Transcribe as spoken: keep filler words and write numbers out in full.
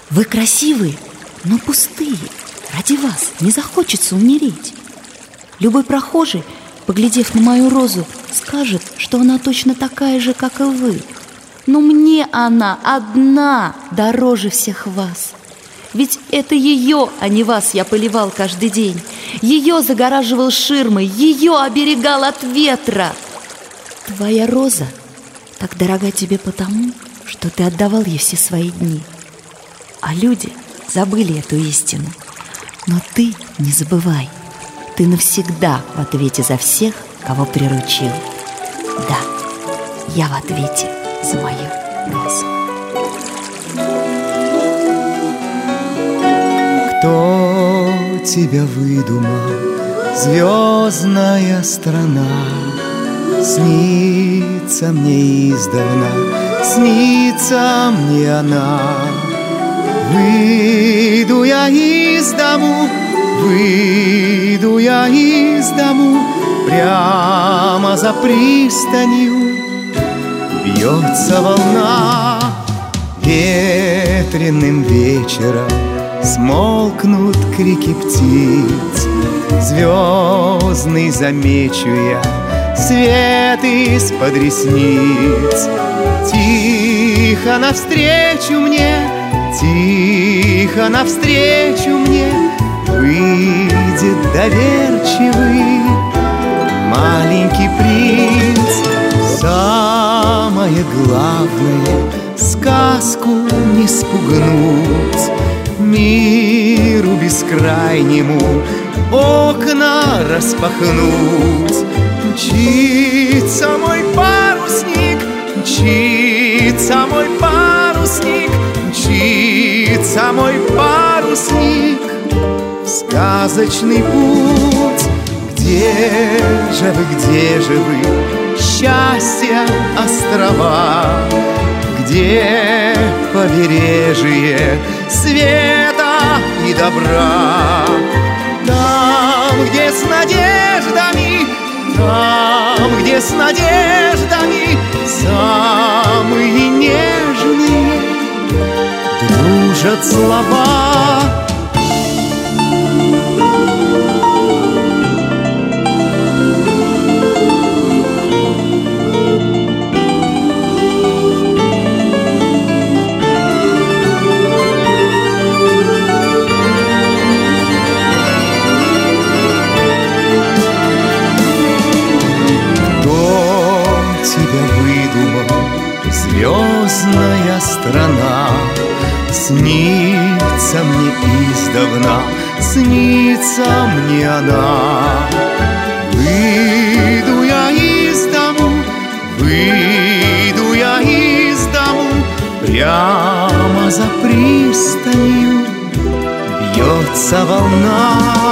Вы красивые, но пустые. Ради вас не захочется умереть. Любой прохожий, поглядев на мою розу, скажет, что она точно такая же, как и вы. Но мне она одна дороже всех вас. Ведь это ее, а не вас, я поливал каждый день. Ее загораживал ширмой, ее оберегал от ветра. Твоя роза так дорога тебе потому, что ты отдавал ей все свои дни. А люди забыли эту истину. Но ты не забывай. Ты навсегда в ответе за всех, кого приручил. Да, я в ответе за мою розу. Кто тебя выдумал, звездная страна? Снится мне издавна, снится мне она. Выйду я из дому, выйду я из дому, прямо за пристанью бьется волна. Ветреным вечером смолкнут крики птиц, звездный замечу я свет из-под ресниц. Тихо навстречу мне, тихо навстречу мне выйдет доверчивый маленький принц. Самое главное — сказку не спугнуть, миру бескрайнему окна распахнуть. Мчится мой парусник, мчится мой парусник, мчится мой парусник в сказочный путь. Где же вы, где же вы, счастья острова? Где побережье света и добра? Там, где с надеждами, там, где с надеждами самые нежные дружат слова. Звездная страна, снится мне издавна, снится мне она. Выйду я из дому, выйду я из дому, прямо за пристанью бьется волна.